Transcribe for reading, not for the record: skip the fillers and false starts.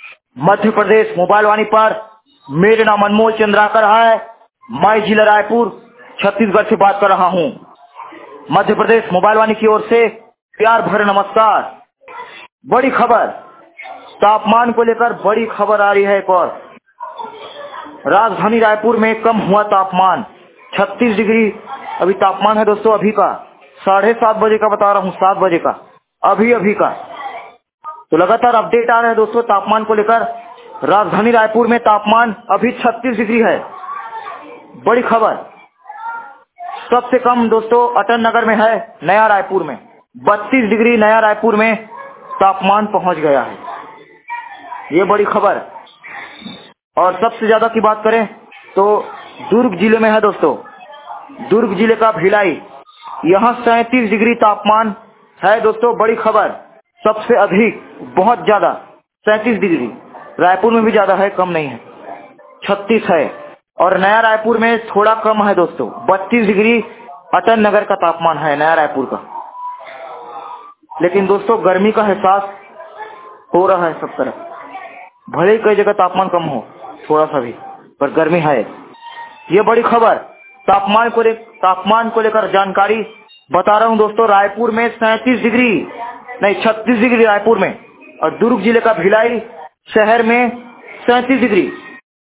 Madhya Pradesh mobile वाणी पर मेरे नाम अनमोल चंद्राकर है। मैं जिला रायपुर छत्तीसगढ़ से बात कर रहा हूँ। मध्य प्रदेश मोबाइल वाणी की ओर से प्यार भरे नमस्कार। बड़ी खबर, तापमान को लेकर बड़ी खबर आ रही है। एक और राजधानी रायपुर में कम हुआ तापमान 36 डिग्री अभी तापमान है दोस्तों। अभी का 7:30 बजे का बता रहा हूँ, 7 बजे का, अभी का। तो लगातार अपडेट आ रहे हैं दोस्तों तापमान को लेकर। राजधानी रायपुर में तापमान अभी 36 डिग्री है। बड़ी खबर, सबसे कम दोस्तों अटल नगर में है, नया रायपुर में 32 डिग्री नया रायपुर में तापमान पहुंच गया है। ये बड़ी खबर। और सबसे ज्यादा की बात करें तो दुर्ग जिले में है दोस्तों। दुर्ग जिले का भिलाई, यहाँ 37 डिग्री तापमान है दोस्तों। बड़ी खबर, सबसे अधिक, बहुत ज्यादा 37 डिग्री। रायपुर में भी ज्यादा है, कम नहीं है, 36 है। और नया रायपुर में थोड़ा कम है दोस्तों, 32 डिग्री अटल नगर का तापमान है नया रायपुर का। लेकिन दोस्तों गर्मी का एहसास हो रहा है सब तरफ। भले ही कई जगह तापमान कम हो थोड़ा सा भी, पर गर्मी है। ये बड़ी खबर, तापमान को लेकर जानकारी बता रहा हूँ दोस्तों। रायपुर में 37 डिग्री नहीं 36 डिग्री रायपुर में, और दुर्ग जिले का भिलाई शहर में 37 डिग्री।